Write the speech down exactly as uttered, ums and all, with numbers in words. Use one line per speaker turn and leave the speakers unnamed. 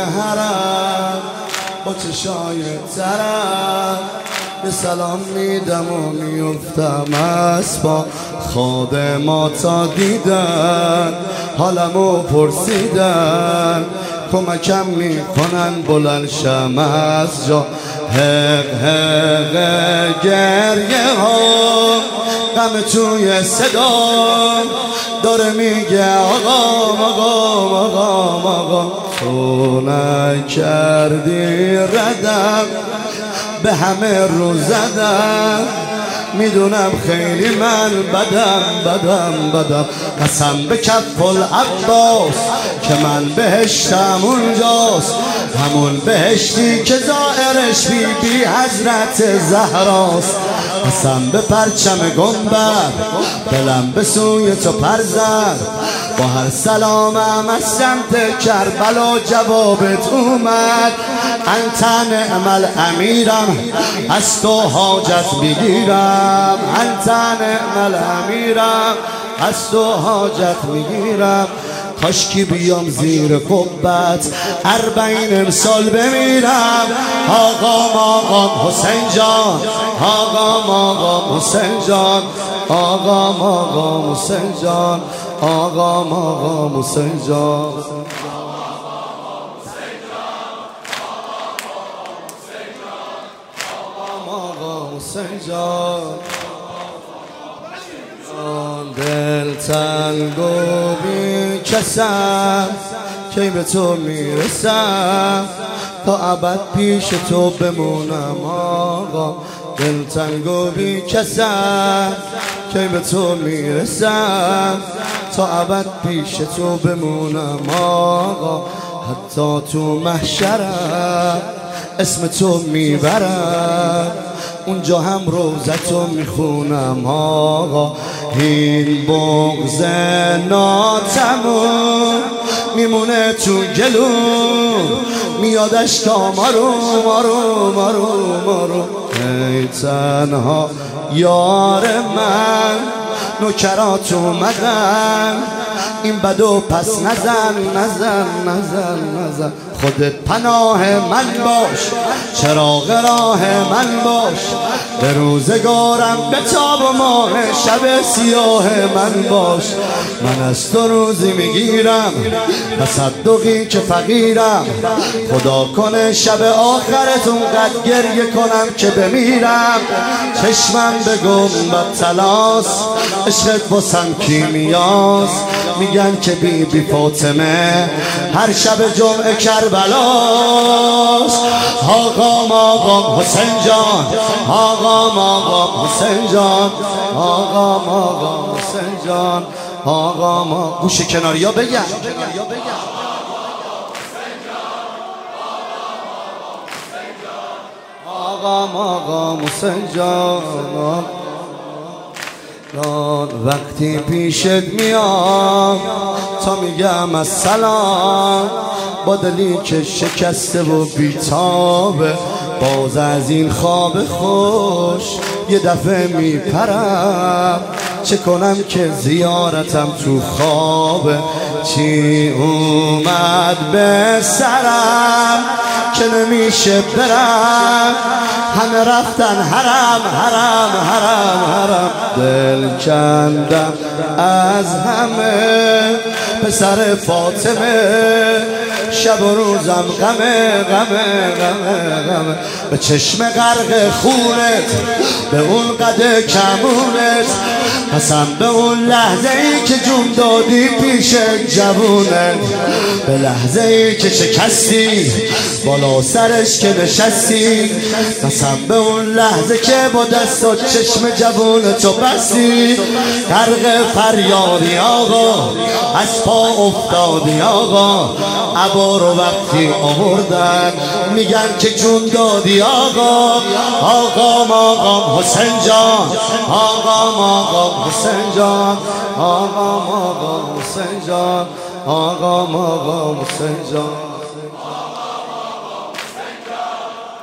حرم با چشای ترم به سلام میدم و میفتم از با خادماتا دیدن حالمو پرسیدن کمکم میکنن بلند شم از جا حق حق گریه ها غم توی صدا داره میگه آقام آقام آقام آقام تو نکردی ردم به همه رو زدم میدونم خیلی من بدم بدم بدم قسم به کف العباس که من بهشتم اونجاست همون بهشتی که ظاهرش بی بی حضرت زهراست قسم به پرچم گنبد دلم به سوی تو پر زد با هر سلامم از سمت کربلا جوابت اومد انت نعم الامیرم از تو حاجت میگیرم انت نعم الامیرم از تو حاجت میگیرم کاشکی بیام زیر قبت اربعین امسال بمیرم آقام آقام حسین جان آقام آقام حسین جان آقام آقام حسین جان آقام آقام حسین جان حسین جان دل تنگ و بی کسم کی به تو میرسم تا ابد پیش تو بمونم آقا دل تنگ و بی کسم کی به تو میرسم تا ابد پیش تو بمونم آقا حتی تو محشرم اسم تو میبرم اونجا هم روزتو میخونم آقا این بغض ناتمون میمونه تو گلو میادش تا مارو مارو مارو مارو ای تنها یار من نوکرات اومدن این بدو پس نزن نزن نزن نزن خودت پناه من باش چراغ راه من باش به روزگارم به تاب و ماه شب سیاه من باش من از تو روزی میگیرم تصدقی که فقیرم خدا کنه شب آخرتون قد گریه کنم که بمیرم چشمم به گنبد طلاست عشقت واسم کیمیاست میگن که بی بی فاطمه هر شب جمعه کربلاست آقام آقام حسین جان آقام آقام حسین جان آقام آقام حسین جان آقام آقام گوش کناریا بگم آقام آقام حسین جان وقتی پیشت میام تا میگم السلام با دلی که شکسته و بیتابه باز از این خواب خوش یه دفعه میپرم چه کنم که زیارتم تو خوابه چی اومد به سرم که نمیشه برم همه رفتن حرم حرم حرم حرم دل کندم از همه پسر فاطمه شب و روزم غمه غمه غمه غمه به چشم غرق خونت به اون قد کمونت قسم به اون لحظه ای که جون دادی پیش جوونت به لحظه ای که شکستی بالا سرش که نشستی قسم به اون لحظه که با دست و چشم جوونتو بستی غرق فریادی آقا از پا افتادی آقا عبا رو وقتی آوردن میگن که جون دادی آقا آقام آقام حسین جان آقام آقام حسین جان آقام آقام حسین جان آقام آقام حسین جان